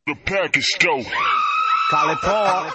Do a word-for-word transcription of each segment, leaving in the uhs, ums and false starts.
The package dope. Call it Paul.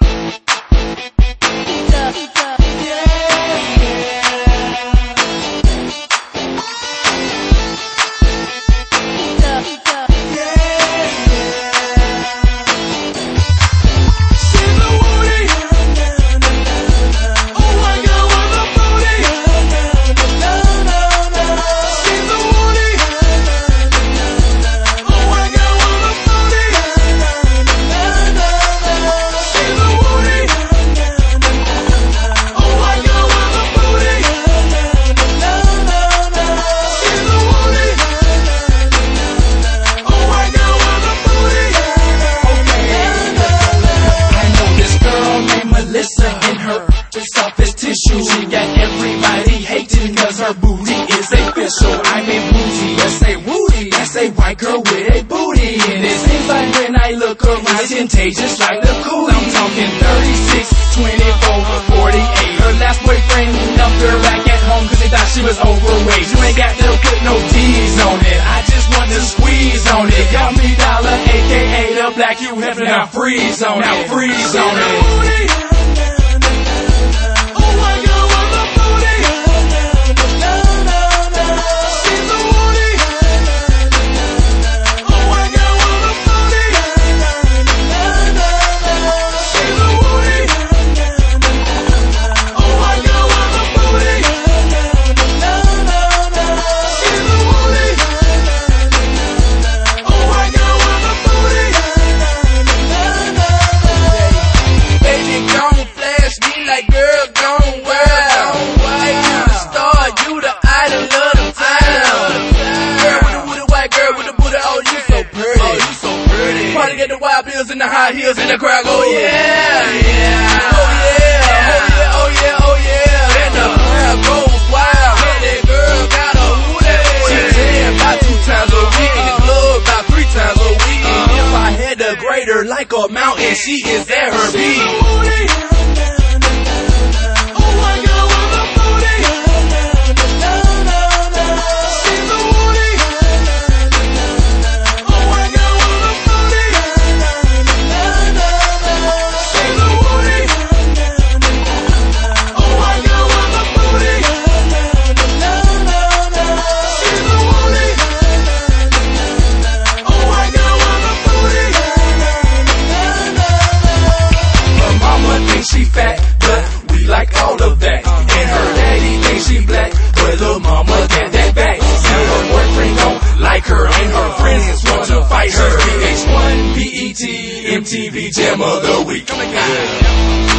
In her softest tissue, she got everybody hating cause her booty is official. I mean booty, let's say woody, that's a white girl with a booty. And it seems like when I look around, it's contagious like the coolie. I'm talking thirty-six, twenty-four, forty-eight. Her last boyfriend left her back at home cause he thought she was overweight. You ain't got to put no D's on it, I just want to squeeze on it. Got me dollar, aka the black you have to now freeze on it. Now freeze on it. Get the wild bills and the high heels and the crowd go, yeah, yeah, oh yeah, oh yeah, oh yeah, oh yeah, and the crowd goes wild. Yeah, that girl got a hootie. She tan about two times a week, in the club about three times a week. And if I had to grade her like a mountain, she is at her peak. She fat, but we like all of that. And her daddy thinks she black, but little mama got that back. See, her boyfriend don't like her, and her friends want to fight her. V H one, B E T, M T V Jam of the Week.